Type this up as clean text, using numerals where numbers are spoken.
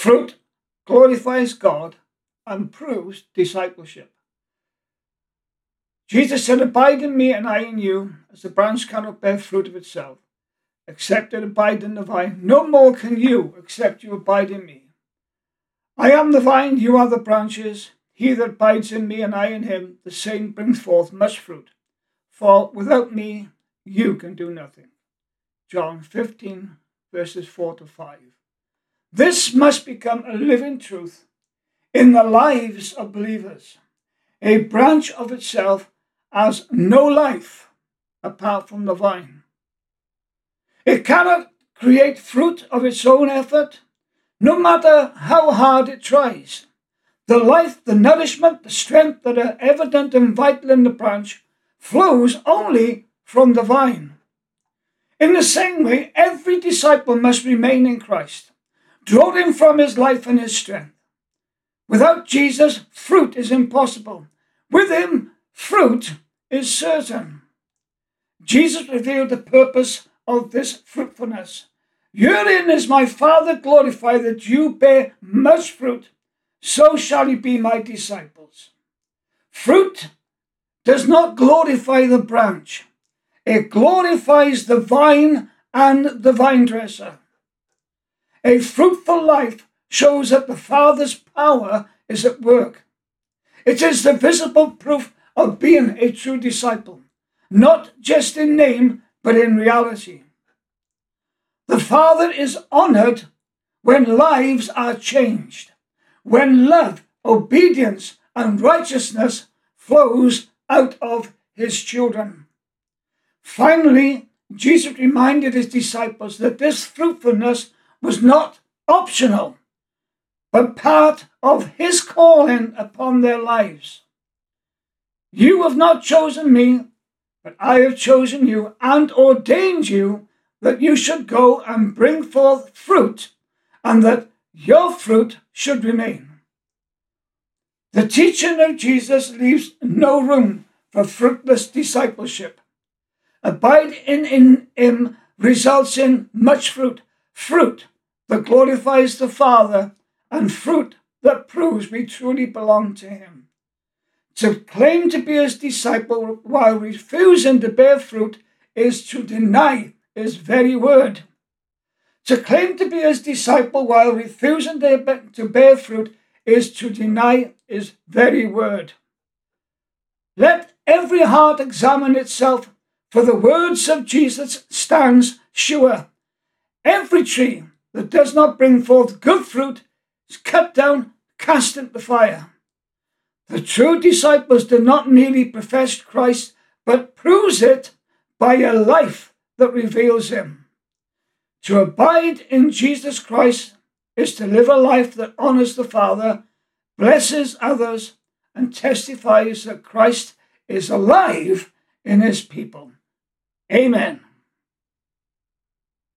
Fruit glorifies God and proves discipleship. Jesus said, "Abide in me and I in you, as the branch cannot bear fruit of itself, except it abide in the vine. No more can you, except you abide in me. I am the vine, you are the branches. He that abides in me and I in him, the same brings forth much fruit. For without me, you can do nothing." John 15, verses 4-5. This must become a living truth in the lives of believers. A branch of itself has no life apart from the vine. It cannot create fruit of its own effort, no matter how hard it tries. The life, the nourishment, the strength that are evident and vital in the branch flows only from the vine. In the same way, every disciple must remain in Christ, drawing from his life and his strength. Without Jesus, fruit is impossible. With him, fruit is certain. Jesus revealed the purpose of this fruitfulness. "Herein is my Father glorified, that you bear much fruit, so shall you be my disciples." Fruit does not glorify the branch. It glorifies the vine and the vine dresser. A fruitful life shows that the Father's power is at work. It is the visible proof of being a true disciple, not just in name, but in reality. The Father is honored when lives are changed, when love, obedience, and righteousness flows out of his children. Finally, Jesus reminded his disciples that this fruitfulness was not optional, but part of his calling upon their lives. "You have not chosen me, but I have chosen you and ordained you that you should go and bring forth fruit, and that your fruit should remain." The teaching of Jesus leaves no room for fruitless discipleship. Abide in him results in much fruit, fruit that glorifies the Father, and fruit that proves we truly belong to him. To claim to be his disciple while refusing to bear fruit is to deny his very word. To claim to be his disciple while refusing to bear fruit is to deny his very word. Let every heart examine itself, for the words of Jesus stands sure. Every tree that does not bring forth good fruit is cut down, cast into the fire. The true disciples do not merely profess Christ, but proves it by a life that reveals him. To abide in Jesus Christ is to live a life that honors the Father, blesses others, and testifies that Christ is alive in his people. Amen.